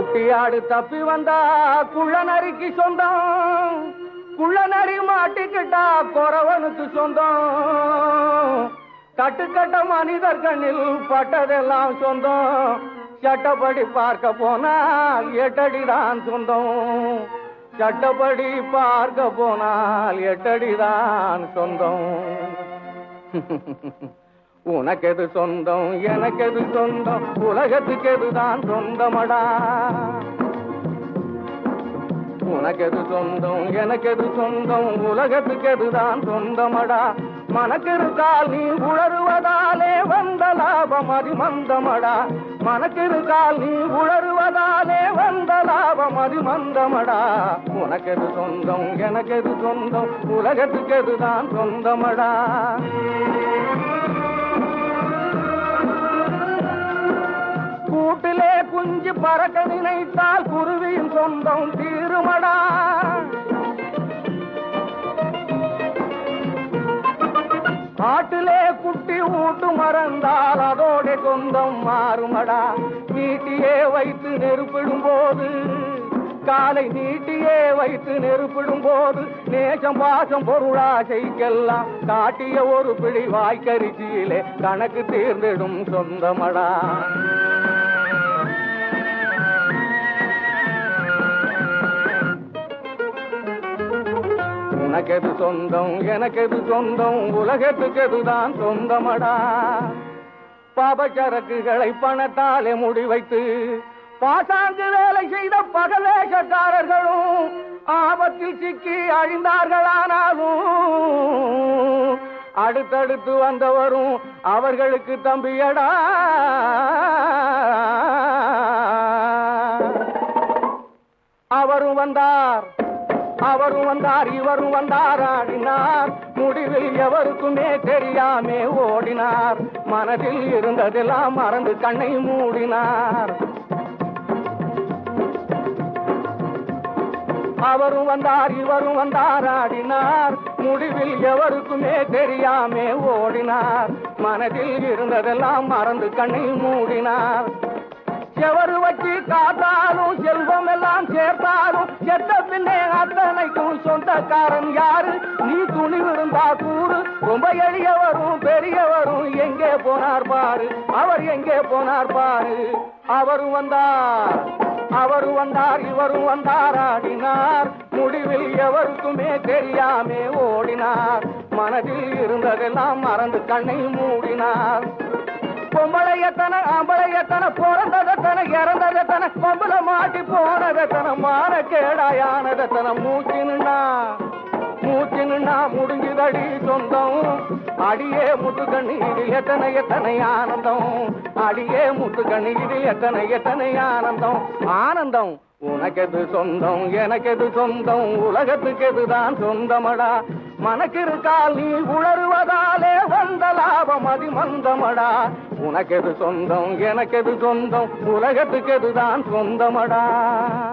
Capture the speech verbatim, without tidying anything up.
குட்டியாடு தப்பி வந்தா குள்ள நரிக்கு சொந்தம், குள்ள நரி மாட்டிக்கிட்டா குறவனுக்கு சொந்தம். கட்டுக்கட்ட மனிதர் கண்ணில் பட்டதெல்லாம் சொந்தம். சட்டப்படி பார்க்க போனால் எட்டடிதான் சொந்தம். சட்டப்படி பார்க்க போனால் எட்டடிதான் சொந்தம். உனக்கெது சொந்தம் எனக்கெது சொந்தம், உலகத்துக்கு எதுதான் சொந்தமடா. உனக்கெது சொந்தம் எனக்கெது சொந்தம், உலகத்துக்கு எதுதான் சொந்தமடா. மனக்கிருக்கால் நீ உளறுவதாலே வந்த லாபம் அதிமந்தமடா. மனக்கிருக்கால் நீ உளறுவதாலே வந்த லாபம் அதிமந்தமடா. உனக்கெது சொந்தம் எனக்கெது சொந்தம், உலகத்துக்கு எதுதான் சொந்தமடா. கூட்டிலே குஞ்சு பறக்க நினைத்தால் குருவியின் சொந்தம் தீருமடா. ஆட்டிலே குட்டி ஊட்டு மறந்தால் அதோட சொந்தம் மாறுமடா. நீட்டியே வைத்து நெருப்பிடும் போது, காலை நீட்டியே வைத்து நெருப்பிடும் போது, நேசம் பாசம் பொருளாசைக்கெல்லாம் காட்டிய ஒரு பிடி வாய்க்கரிசியிலே கணக்கு தீர்ந்திடும் சொந்தமடா. உனக்கெது சொந்தம் எனக்கெது சொந்தம், உலகத்துக்கு எதுதான் சொந்தமடா. பாபச்சரக்குகளை பணத்தாலே முடிவைத்து பாசாங்கு வேலை செய்த பகவேஷக்காரர்களும் ஆபத்தில் சிக்கி அழிந்தார்களானாலும் அடுத்தடுத்து வந்தவரும் அவர்களுக்கு தம்பியடா. அவரும் வந்தார் அவரும் வந்தார் இவரும் வந்தார் ஆடினார். முடிவில் எவருக்குமே தெரியாமே ஓடினார். மனதில் இருந்ததெல்லாம் மறந்து கண்ணை மூடினார். அவரும் வந்தார் இவரும் வந்தார் ஆடினார். முடிவில் எவருக்குமே தெரியாமே ஓடினார். மனதில் இருந்ததெல்லாம் மறந்து கண்ணை மூடினார். செவரு வச்சு காத்தாலும் செல்வம் எல்லாம் சேர்த்தாலும் செத்த பின்னே அத்தனைக்கும் சொந்தக்காரன் யாரு? நீ துணிவிருந்தா கூறு. ரொம்ப எளியவரும் பெரியவரும் எங்கே போனார் பாரு, அவர் எங்கே போனார் பாரு. அவரும் வந்தார் அவரும் வந்தார் இவரும் வந்தார் ஆடினார். முடிவில் எவருக்குமே தெரியாமே ஓடினார். மனதில் இருந்ததெல்லாம் மறந்து கண்ணை மூடினார். பொம்பளையத்தன ஆம்பளையத்தன, பிறந்ததத்தன இறந்ததத்தன, பொம்பளை மாட்டி போனதத்தன, மான கேடாயானதத்தன. மூச்சினுண்ணா மூச்சினுண்ணா முடிஞ்சுதடி சொந்தம். அடியே முத்து கண்ணீர் எத்தனை எத்தனை ஆனந்தம். அடியே முத்து கண்ணீர் எத்தனை எத்தனை ஆனந்தம். ஆனந்தம் உனக்கெது சொந்தம் எனக்கெது சொந்தம், உலகத்துக்கு எதுதான் சொந்தமடா. மனக்கிருக்கால் நீ உளறுவதாலே வந்த லாபம் அதிமந்தமடா. உனக்கெது சொந்தம் எனக்கெது சொந்தம், உலகத்துக்கு எதுதான் சொந்தமடா.